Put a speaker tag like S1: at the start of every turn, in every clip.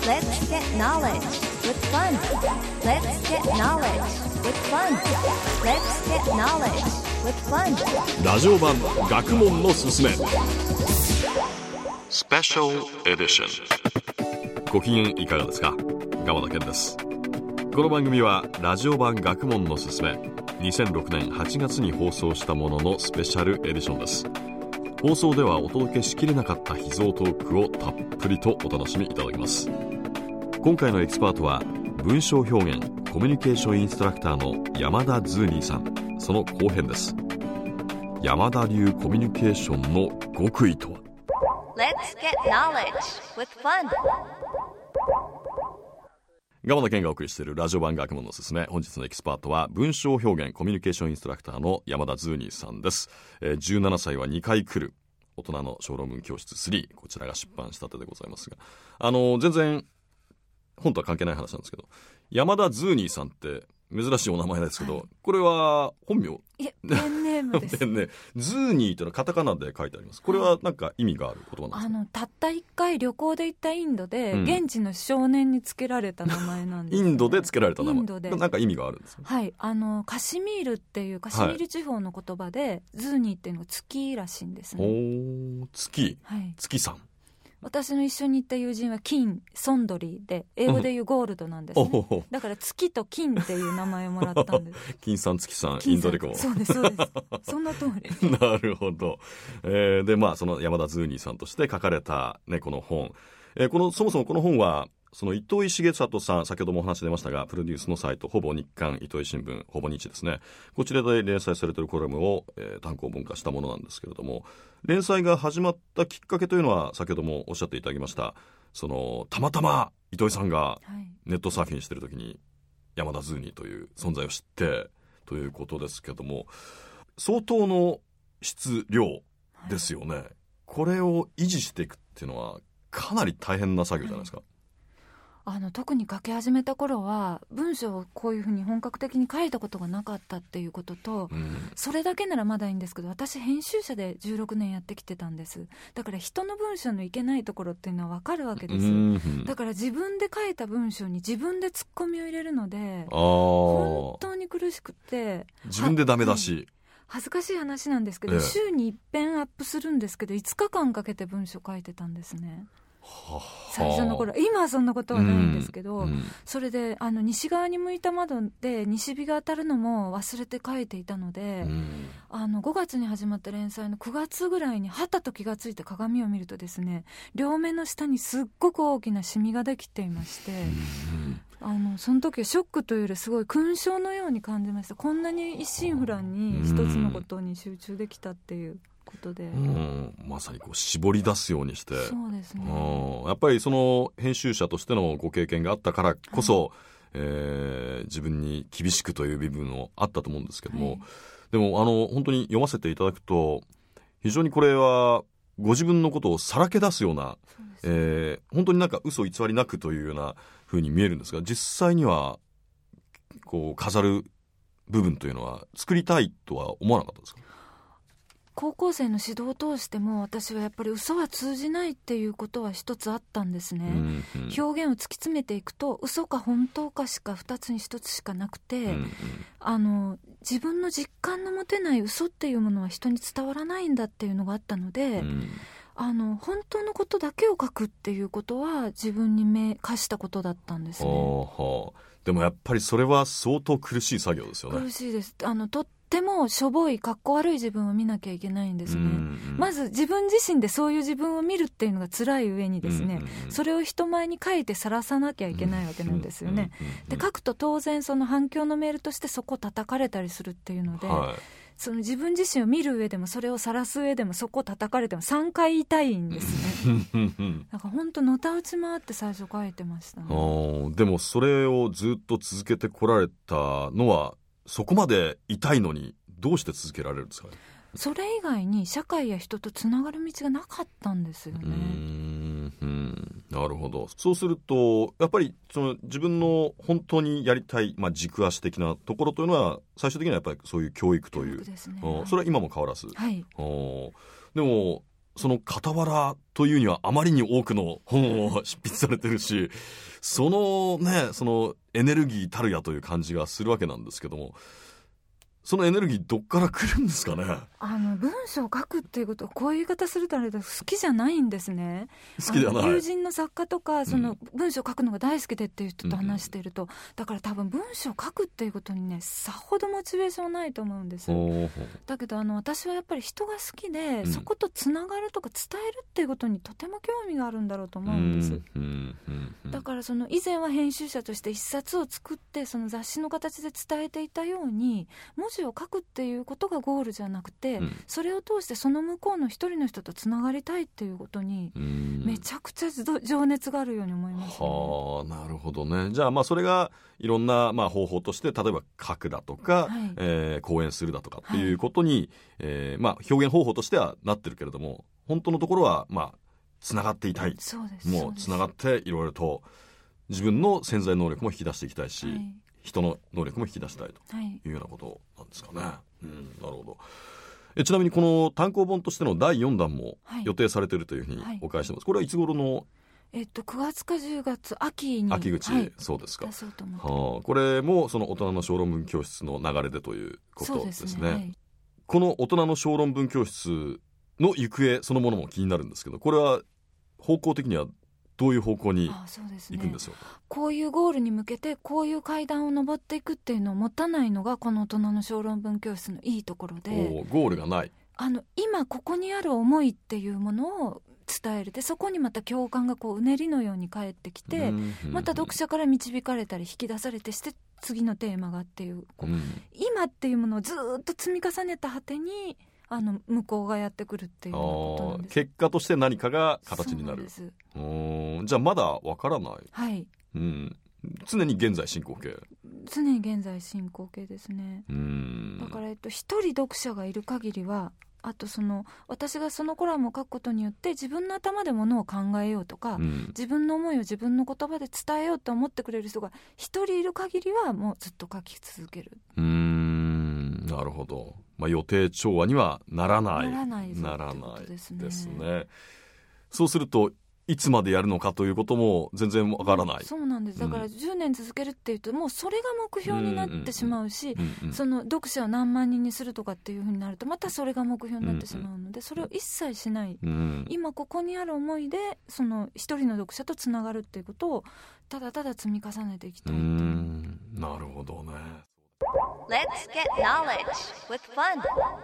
S1: Let's get knowledge with fun. Let's get knowledge with fun. Let's get knowledge with fun.
S2: ラジオ版学問のすすめスペシャルエディション。ご機嫌いかがですか？川田健です。この番組はラジオ版学問のすすめ2006年8月に放送したもののスペシャルエディションです。放送ではお届けしきれなかった秘蔵トークをたっぷりとお楽しみいただきます。今回のエキスパートは文章表現コミュニケーションインストラクターの山田ズーニーさん。その後編です。山田流コミュニケーションの極意とは。
S1: Let's get knowledge with fun.
S2: 川田健がお送りしているラジオ版学問のすすめ。本日のエキスパートは文章表現コミュニケーションインストラクターの山田ズーニーさんです。17歳は2回来る大人の小論文教室3、こちらが出版したてでございますが、全然本とは関係ない話なんですけど、山田ズーニーさんって珍しいお名前ですけど、はい、これは本名？
S1: いや、ペンネームです。
S2: ペンネーム。ズーニーというのはカタカナで書いてあります。これは何か意味がある言葉なんですか？
S3: たった1回旅行で行ったインドで、現地の少年につけられた名前なんです、ね、
S2: インドでつけられた名前。
S3: インドで
S2: 何か意味があるんですか？
S3: はい、カシミールっていうカシミール地方の言葉で、ズーニーっていうのが月らしいんですね。
S2: お、月、はい、月さん。
S3: 私の一緒に行った友人は金ソンドリーで、英語でいうゴールドなんですね。だから月と金っていう名前をもらったんです
S2: 金さん月さんインドレコ。
S3: そうですそうですその通り
S2: なるほど。でその山田ズーニーさんとして書かれた、ね、この本、そもそもこの本はその糸井重里さん、先ほどもお話出ましたがプロデュースのサイトほぼ日刊糸井新聞ほぼ日ですね、こちらで連載されているコラムを、単行本化したものなんですけれども、連載が始まったきっかけというのは先ほどもおっしゃっていただきました、そのたまたま糸井さんがネットサーフィンしている時に山田ズーニーという存在を知ってということですけども、相当の質量ですよね、はい、これを維持していくっていうのはかなり大変な作業じゃないですか？
S3: 特に書き始めた頃は文章をこういうふうに本格的に書いたことがなかったっていうことと、それだけならまだいいんですけど、私編集者で16年やってきてたんです。だから人の文章のいけないところっていうのは分かるわけです。だから自分で書いた文章に自分でツッコミを入れるので本当に苦しくて、
S2: 自分でダメ出し、
S3: 恥ずかしい話なんですけど、週に一遍アップするんですけど5日間かけて文章書いてたんですね。最初の頃、今はそんなことはないんですけど、それで西側に向いた窓で西日が当たるのも忘れて書いていたので、5月に始まった連載の9月ぐらいにはたと気がついて鏡を見るとですね、両目の下にすっごく大きなシミができていまして、その時はショックというよりすごい勲章のように感じました。こんなに一心不乱に一つのことに集中できたっていうことで、
S2: まさにこう絞り出すようにして。
S3: そうですね、
S2: やっぱりその編集者としてのご経験があったからこそ、自分に厳しくという部分もあったと思うんですけども、はい、でも本当に読ませていただくと非常にこれはご自分のことをさらけ出すような、本当になんか嘘偽りなくというような風に見えるんですが、実際にはこう飾る部分というのは作りたいとは思わなかったですか？
S3: 高校生の指導を通しても私はやっぱり嘘は通じないっていうことは一つあったんですね、表現を突き詰めていくと嘘か本当かしか2つに1つしかなくて、自分の実感の持てない嘘っていうものは人に伝わらないんだっていうのがあったので、本当のことだけを書くっていうことは自分に課したことだったんですね。
S2: でもやっぱりそれは相当苦しい作業ですよね。
S3: 苦しいです。とってもしょぼいかっこ悪い自分を見なきゃいけないんですね。まず自分自身でそういう自分を見るっていうのが辛い上にですね、それを人前に書いて晒さなきゃいけないわけなんですよね。で書くと当然その反響のメールとしてそこを叩かれたりするっていうので、その自分自身を見る上でもそれを晒す上でもそこを叩かれても3回痛いんですねだから本当のたうち回って最初書いてましたね。
S2: でもそれをずっと続けてこられたのはそこまで痛いのにどうして続けられるんですかね？
S3: それ以外に社会や人とつながる道がなかったんですよね。
S2: なるほど。そうするとやっぱりその自分の本当にやりたい、軸足的なところというのは最終的にはやっぱりそういう教育という、
S3: ですね、
S2: それは今も変わらず、
S3: はい、
S2: でもその傍らというにはあまりに多くの本を執筆されてるし、そのエネルギーたるやという感じがするわけなんですけども、そのエネルギーどっから来るんですかね。
S3: 文章を書くっていうことをこういう言い方するとあれだ、好きじゃないんですね。
S2: 好きではない。
S3: 友人の作家とかその文章を書くのが大好きでっていう人と話していると、だから多分文章を書くっていうことにね、さほどモチベーションないと思うんです。だけど私はやっぱり人が好きで、そことつながるとか伝えるっていうことにとても興味があるんだろうと思うんです。だからその以前は編集者として一冊を作ってその雑誌の形で伝えていたように、文字を書くっていうことがゴールじゃなくて、それを通してその向こうの一人の人とつながりたいっていうことにめちゃくちゃ情熱があるように思います、ね。
S2: はあ、なるほどね。じゃあそれがいろんな方法として、例えば書くだとか、講演するだとかっていうことに、表現方法としてはなってるけれども、本当のところはつながっていたい。
S3: そうです。
S2: もうつながっていろいろと自分の潜在能力も引き出していきたいし、人の能力も引き出したいというようなことなんですかね。なるほど。ちなみにこの単行本としての第4弾も予定されているというふうにお伺いしてます。これはいつ頃の
S3: 9月か10月秋に
S2: 秋口、そうですか。
S3: 出そうと思って、
S2: これもその大人の小論文教室の流れでということですね。この大人の小論文教室の行方そのものも気になるんですけど、これは方向的にはどういう方向に行くんですよ。
S3: こういうゴールに向けてこういう階段を上っていくっていうのを持たないのがこの大人の小論文教室のいいところで、
S2: ゴールがない、
S3: 今ここにある思いっていうものを伝える。でそこにまた共感がうねりのように返ってきて、また読者から導かれたり引き出されてして次のテーマがっていう、今っていうものをずっと積み重ねた果てに向こうがやってくるっていうことなんです。
S2: 結果として何かが形になる。じゃあまだわからない。常に現在進行形。
S3: 常に現在進行形ですね。だから一人読者がいる限りは、あと私がそのコラムを書くことによって自分の頭でものを考えようとか、自分の思いを自分の言葉で伝えようと思ってくれる人が一人いる限りはもうずっと書き続ける。
S2: なるほど。予定調和にはならない
S3: です
S2: ね。そうするといつまでやるのかということも全然わからない。
S3: そうなんです。だから10年続けるっていうと、もうそれが目標になってしまうし、その読者を何万人にするとかっていうふうになるとまたそれが目標になってしまうので、それを一切しない、今ここにある思いでその一人の読者とつながるっていうことをただただ積み重ねていきたい。
S2: なるほどね。
S1: Let's get knowledge with fun.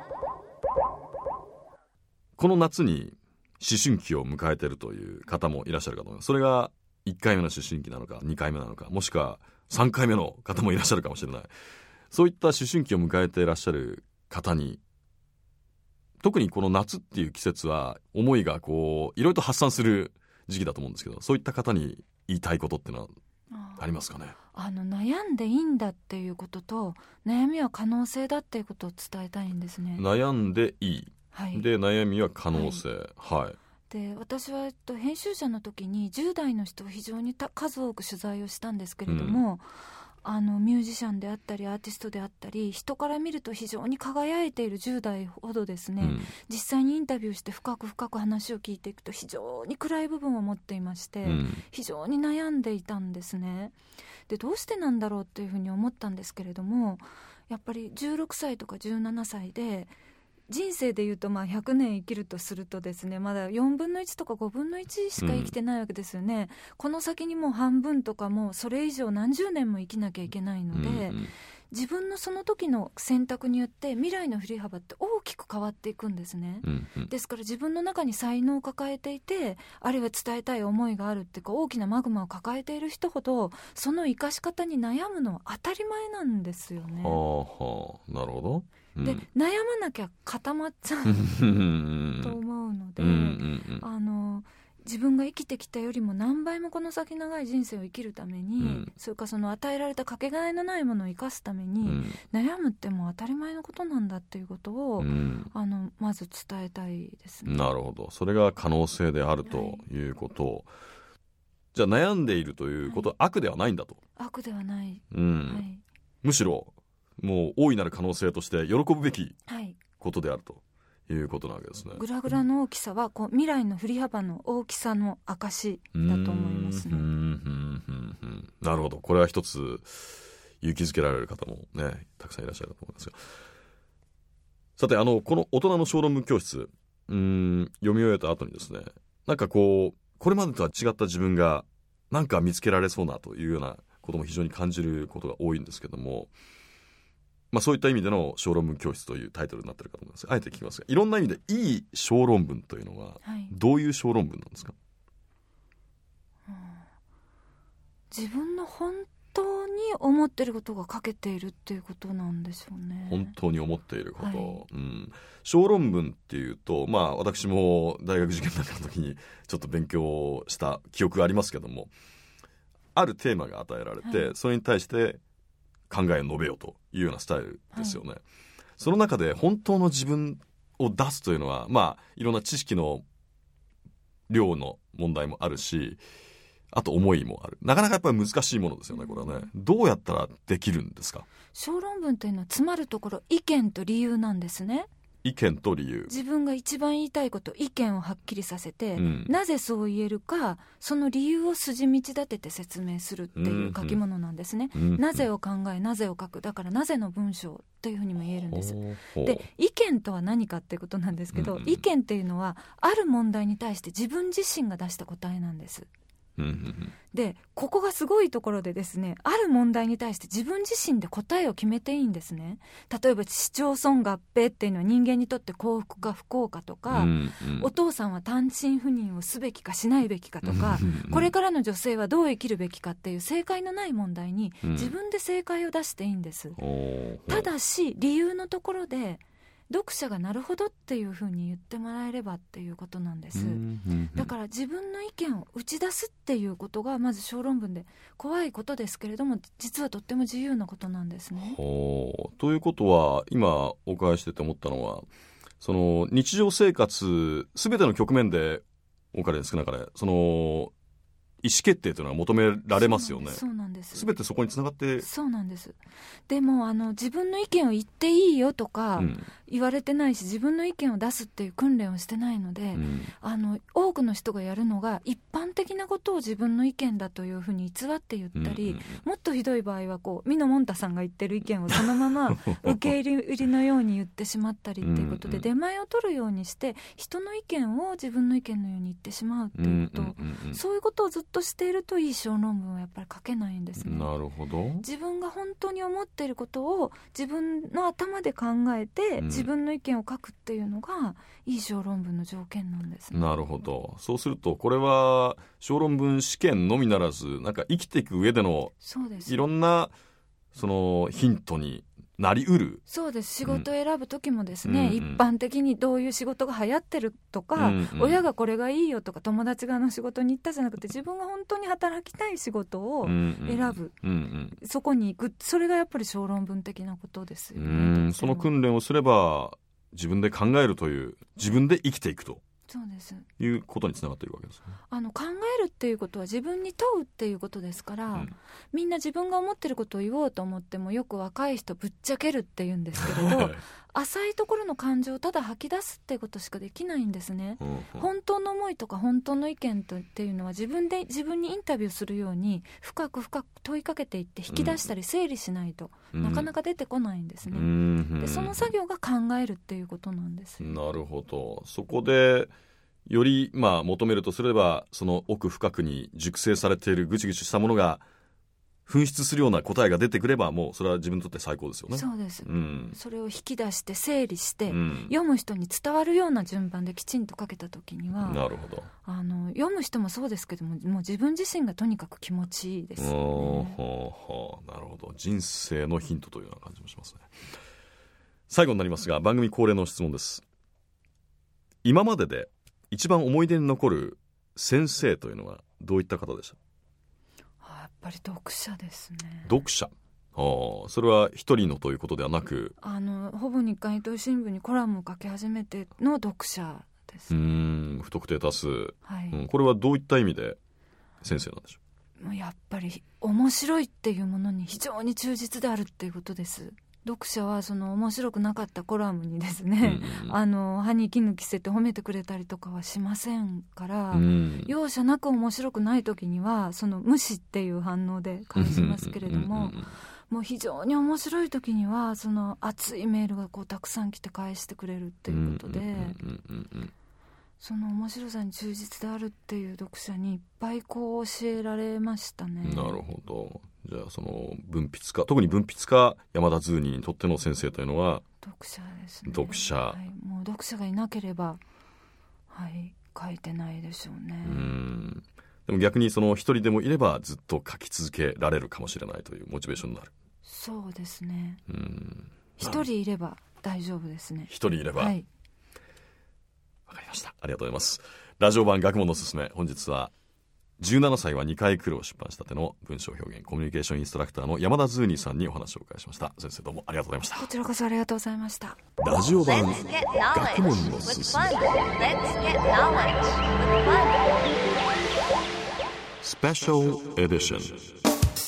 S2: この夏に思春期を迎えているという方もいらっしゃるかと思います。それが1回目の思春期なのか2回目なのか、もしくは3回目の方もいらっしゃるかもしれない。そういった思春期を迎えていらっしゃる方に、特にこの夏っていう季節は思いがいろいろと発散する時期だと思うんですけど、そういった方に言いたいことってのはありますかね。
S3: 悩んでいいんだっていうことと、悩みは可能性だっていうことを伝えたいんですね。
S2: 悩んでいい、で悩みは可能性、
S3: で私は編集者の時に10代の人を非常に数多く取材をしたんですけれども、ミュージシャンであったりアーティストであったり、人から見ると非常に輝いている10代ほどですね、実際にインタビューして深く話を聞いていくと非常に暗い部分を持っていまして、非常に悩んでいたんですね。でどうしてなんだろうっていうふうに思ったんですけれども、やっぱり16歳とか17歳で人生でいうと100年生きるとするとですね、まだ4分の1とか5分の1しか生きてないわけですよね。この先にもう半分とかもうそれ以上何十年も生きなきゃいけないので、自分のその時の選択によって未来の振り幅って大きく変わっていくんですね。ですから自分の中に才能を抱えていて、あるいは伝えたい思いがあるっていうか大きなマグマを抱えている人ほど、その生かし方に悩むのは当たり前なんですよね。
S2: なるほど。
S3: で悩まなきゃ固まっちゃうと思うので、自分が生きてきたよりも何倍もこの先長い人生を生きるために、それからその与えられたかけがえのないものを生かすために、悩むってもう当たり前のことなんだっていうことを、まず伝えたいですね。
S2: なるほど。それが可能性であるということを、じゃあ悩んでいるということは悪ではないんだと。
S3: 悪ではない、
S2: むしろもう大いなる可能性として喜ぶべきことであるということなわけですね。
S3: グラグラの大きさはこう未来の振り幅の大きさの証だと思いますね。
S2: なるほど。これは一つ勇気づけられる方もねたくさんいらっしゃると思いますが、さてこの大人の小論文教室読み終えた後にですね、なんかこれまでとは違った自分がなんか見つけられそうなというようなことも非常に感じることが多いんですけども、そういった意味での小論文教室というタイトルになっているかと思います。あえて聞きますが、いろんな意味でいい小論文というのはどういう小論文なんですか？
S3: 自分の本当に思っていることが書けているっていうことなんでしょうね。
S2: 本当に思っていること、小論文っていうと、私も大学受験なんかの時にちょっと勉強した記憶がありますけども、あるテーマが与えられて、それに対して考えを述べようというようなスタイルですよね。その中で本当の自分を出すというのは、いろんな知識の量の問題もあるし、あと思いもある。なかなかやっぱり難しいものですよね、これはね。どうやったらできるんですか？
S3: 小論文というのは詰まるところ意見と理由なんですね。
S2: 意見と理由。
S3: 自分が一番言いたいこと、意見をはっきりさせて、なぜそう言えるか、その理由を筋道立てて説明するっていう書き物なんですね。なぜを考え、なぜを書く。だからなぜの文章というふうにも言えるんです。で、意見とは何かっていうことなんですけど、意見っていうのはある問題に対して自分自身が出した答えなんです。で、ここがすごいところでですね、ある問題に対して自分自身で答えを決めていいんですね。例えば市町村合併っていうのは人間にとって幸福か不幸かとか、お父さんは単身赴任をすべきかしないべきかとか、これからの女性はどう生きるべきかっていう正解のない問題に自分で正解を出していいんです。ただし理由のところで読者がなるほどっていうふうに言ってもらえればっていうことなんです。だから自分の意見を打ち出すっていうことがまず小論文で怖いことですけれども、実はとっても自由なことなんですね。
S2: ということは今お伺いしてて思ったのは、その日常生活すべての局面でお金少なかれその意思決定というのは求められますよね。
S3: そうなんです。
S2: すべてそこにつながって。そう
S3: なんです。でも自分の意見を言っていいよとか言われてないし、自分の意見を出すっていう訓練をしてないので、多くの人がやるのが一般的なことを自分の意見だというふうに偽って言ったり、もっとひどい場合はミノモンタさんが言ってる意見をそのまま受け入れのように言ってしまったりっていうことで、出前を取るようにして人の意見を自分の意見のように言ってしまうっていうこと、そういうことをずっとしているといい小論文はやっぱり書けないんですね。
S2: なるほど。
S3: 自分が本当に思っていることを自分の頭で考えて、自分の意見を書くっていうのがいい小論文の条件なんですね。
S2: なるほど。そうするとこれは小論文試験のみならず、なんか生きていく上でのいろんなそのヒントになりうる。
S3: そうです。仕事を選ぶ時もですね、一般的にどういう仕事が流行ってるとか、親がこれがいいよとか友達が仕事に行ったじゃなくて、自分が本当に働きたい仕事を選ぶ、そこに行く、それがやっぱり小論文的なことですよね。
S2: その訓練をすれば自分で考えるという、自分で生きていくと
S3: そうです
S2: いうことにつながっているわけですね。
S3: 考えるっていうことは自分に問うっていうことですから、みんな自分が思ってることを言おうと思ってもよく若い人ぶっちゃけるって言うんですけれど浅いところの感情をただ吐き出すってことしかできないんですね。本当の思いとか本当の意見っていうのは自分にインタビューするように深く問いかけていって引き出したり整理しないと、なかなか出てこないんですね。でその作業が考えるっていうことなんです。
S2: なるほど。そこでより求めるとすれば、その奥深くに熟成されているぐちぐちしたものが噴出するような答えが出てくれば、もうそれは自分にとって最高ですよね。
S3: そうです、それを引き出して整理して、読む人に伝わるような順番できちんと書けた時には、
S2: なるほど。
S3: 読む人もそうですけども、もう自分自身がとにかく気持ちいいですよね。
S2: なるほど。人生のヒントというような感じもしますね。最後になりますが、番組恒例の質問です。今までで一番思い出に残る先生というのはどういった方でした？
S3: やっぱり読者ですね。
S2: 読者。それは一人のということではなく、
S3: ほぼ日刊糸井新聞にコラムを書き始めての読者です。
S2: 不特定多数、これはどういった意味で先生なんでしょう？
S3: やっぱり面白いっていうものに非常に忠実であるっていうことです。 読者はその面白くなかったコラムにですね、歯に衣着せて褒めてくれたりとかはしませんから、容赦なく面白くない時にはその無視っていう反応で返しますけれども、もう非常に面白い時にはその熱いメールがこうたくさん来て返してくれるっていうことで、その面白さに忠実であるっていう読者にいっぱいこう教えられましたね。
S2: なるほど。じゃあその文筆家、特に文筆家山田ズーニーにとっての先生というのは
S3: 読者ですね。
S2: 読者、
S3: はい、もう読者がいなければ、はい、書いてないでしょうね。
S2: でも逆にその一人でもいればずっと書き続けられるかもしれないというモチベーションになる。
S3: そうですね。一人いれば大丈夫ですね。
S2: 一人いれば、
S3: はい、
S2: わかりました。ありがとうございます。ラジオ版学問のすすめ、本日は17歳は2回来るを出版したての文章表現コミュニケーションインストラクターの山田ズーニーさんにお話をお伺いしました。先生どうもありがとうございました。
S3: こちらこそありがとうございました。
S2: ラジオ版学問のすすめ、スペシャルエディション。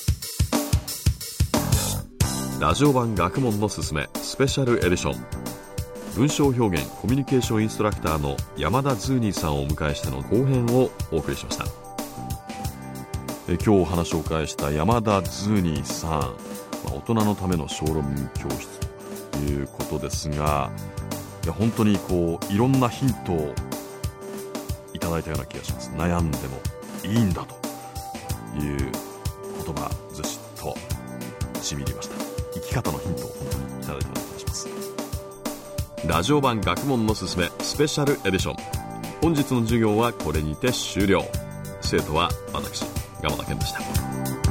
S2: ラジオ版学問のすすめスペシャルエディション、文章表現コミュニケーションインストラクターの山田ズーニーさんをお迎えしての後編をお送りしました。今日お話をお伺いした山田ズーニーさん、大人のための小論文教室ということですが、いや本当にこういろんなヒントをいただいたような気がします。悩んでもいいんだという言葉ずしっとしみりました。生き方のヒントを本当にいただいたような気がします。ラジオ版学問のすすめスペシャルエディション、本日の授業はこれにて終了。生徒は私、山田健でした。